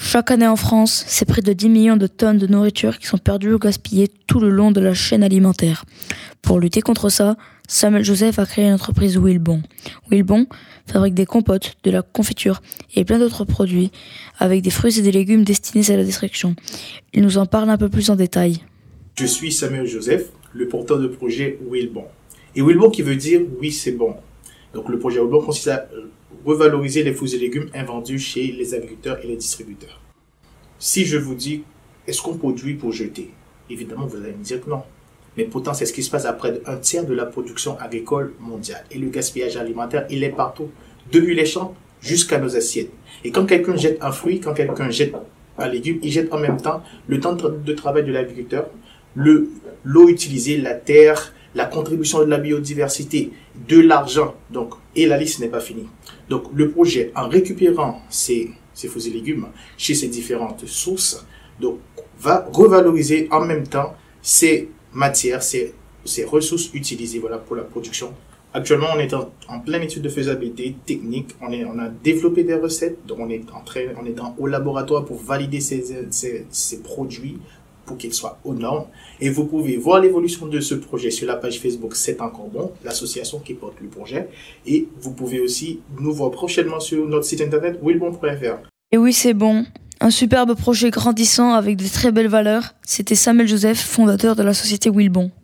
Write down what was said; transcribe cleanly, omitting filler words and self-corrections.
Chaque année en France, c'est près de 10 millions de tonnes de nourriture qui sont perdues ou gaspillées tout le long de la chaîne alimentaire. Pour lutter contre ça, Samuel Joseph a créé l'entreprise Wilbon. Wilbon fabrique des compotes, de la confiture et plein d'autres produits avec des fruits et des légumes destinés à la destruction. Il nous en parle un peu plus en détail. Je suis Samuel Joseph, le porteur de projet Wilbon. Et Wilbon qui veut dire « oui, c'est bon ». Donc le projet Wilbon consiste à revaloriser les fruits et légumes invendus chez les agriculteurs et les distributeurs. Si je vous dis « est-ce qu'on produit pour jeter ?» Évidemment, vous allez me dire que non. Mais pourtant, c'est ce qui se passe à près d'un tiers de la production agricole mondiale. Et le gaspillage alimentaire, il est partout, depuis les champs jusqu'à nos assiettes. Et quand quelqu'un jette un fruit, quand quelqu'un jette un légume, il jette en même temps le temps de travail de l'agriculteur, l'eau utilisée, la terre, la contribution de la biodiversité, de l'argent. Donc, et la liste n'est pas finie. Donc, le projet, en récupérant ces fruits et légumes chez ces différentes sources, donc, va revaloriser en même temps ces matières, ces ressources utilisées, voilà, pour la production. Actuellement, on est en pleine étude de faisabilité technique. On a développé des recettes. Donc, on est au laboratoire pour valider ces produits pour qu'ils soient aux normes. Et vous pouvez voir l'évolution de ce projet sur la page Facebook C'est encore bon, l'association qui porte le projet. Et vous pouvez aussi nous voir prochainement sur notre site internet wilbon.fr. Et oui, c'est bon. Un superbe projet grandissant avec de très belles valeurs. C'était Samuel Joseph, fondateur de la société Wilbon.